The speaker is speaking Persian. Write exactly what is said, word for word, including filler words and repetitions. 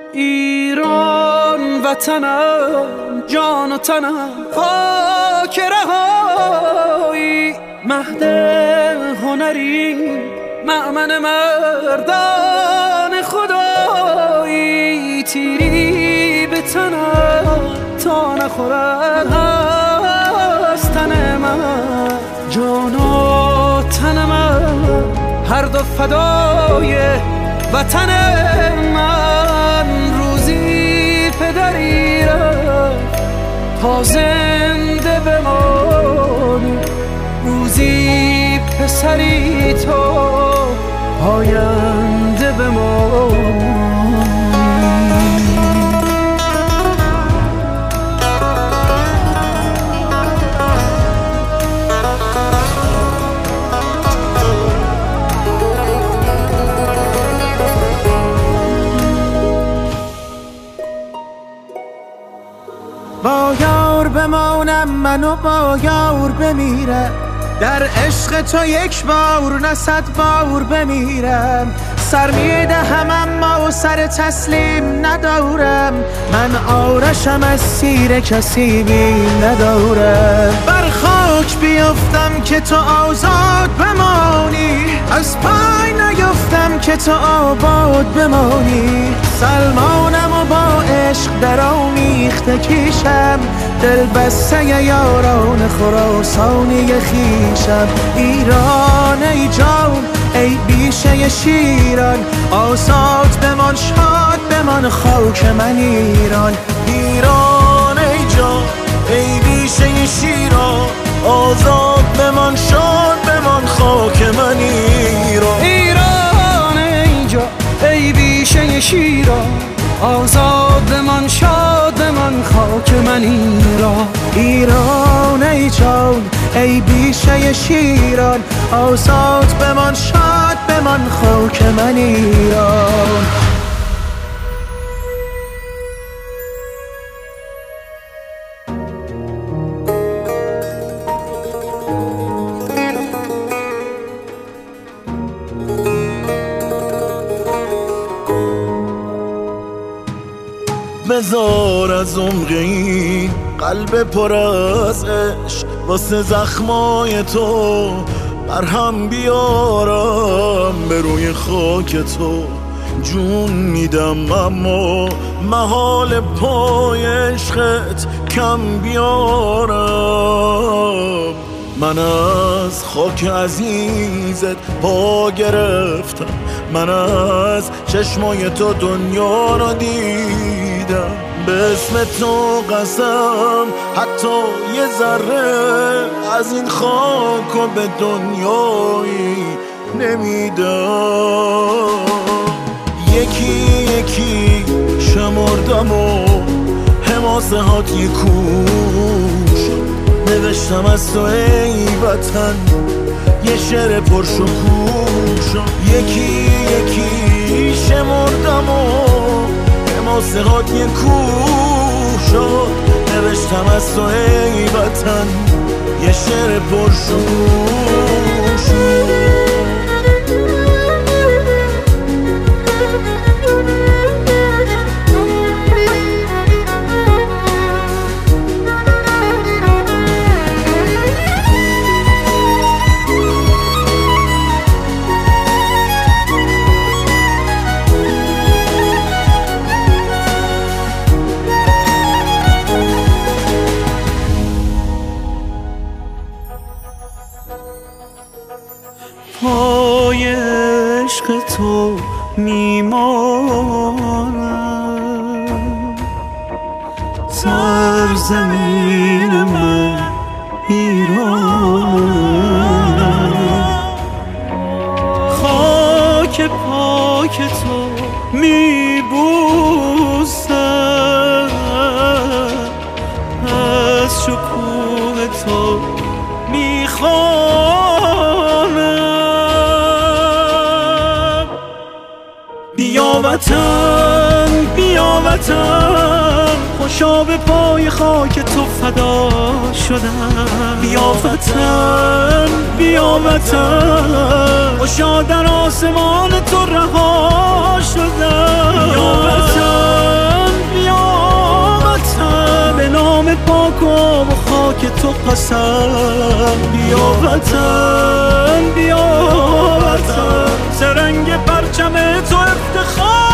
ایران وطنم، جان و تنم خاک رهایی، مهد هنری مأمن مردان خدایی، تیری به تنم تا نخورد از تن من، جان و تن من هر دو فدای وطن من. روزی پدری رفت تا زنده بمانی، روزی پسری تو آینده بمانی. با یار بمانم من و با یار بمیرم، در عشق تو یک بار نه صد بار بمیرم. سر میدهم اما سر تسلیم ندارم، من آرشم از سیر کسی بیم ندارم. بر خاک بیفتم که تو آزاد بمانی، از پای نیفتم که تو آباد بمانی. سلمانم و با عشق در آمیخته کیشم، دل بسته یاران خراسانی خیشم. ایران ای جان ای بیشه شیران، آزاد بمان شاد بمان خاک من ایران. ایران ای جان ای بیشه شیران، آزاد بمان شاد بمان خاک من ایران. ایران ای جان ای بیشه شیران، آزاد بمان شاد بمان خاک من ایران. ایران ای جان ای بیشه شیران، آزاد بمان شاد بمان خاک من ایران. بذار از عمق این قلب پر از عشق، واسه زخمای تو مرهم بیارم. به روی خاک تو جون میدم اما محال پای عشقت کم بیارم. من از خاک عزیزت پا گرفتم، من از چشمای تو دنیا را دیدم. به اسم تو قسم حتی یه ذره از این خاک و به دنیایی نمیدم. یکی یکی شمردم و حماسه هات یه کوش، نوشتم از تو ای وطن یه شعر پرشکوش. یکی یکی شمردم و حماسه هات یه کوش، نوشتم از تو ای وطن یه شعر پرشکوش. پای عشق تو میمانم، سرزمین من ایران. خاک پاک تو میبوسم، از شکوه تو میخوانم. بیا وطن بیا وطن، خوشا به پای خاک تو فدا شدم. بیا وطن بیا وطن، خوشا در آسمان تو رها شدم. بیا وطن خاکم و خاک تو قسم. بیا وطن بیا وطن، سرنگ پرچم تو افتخار.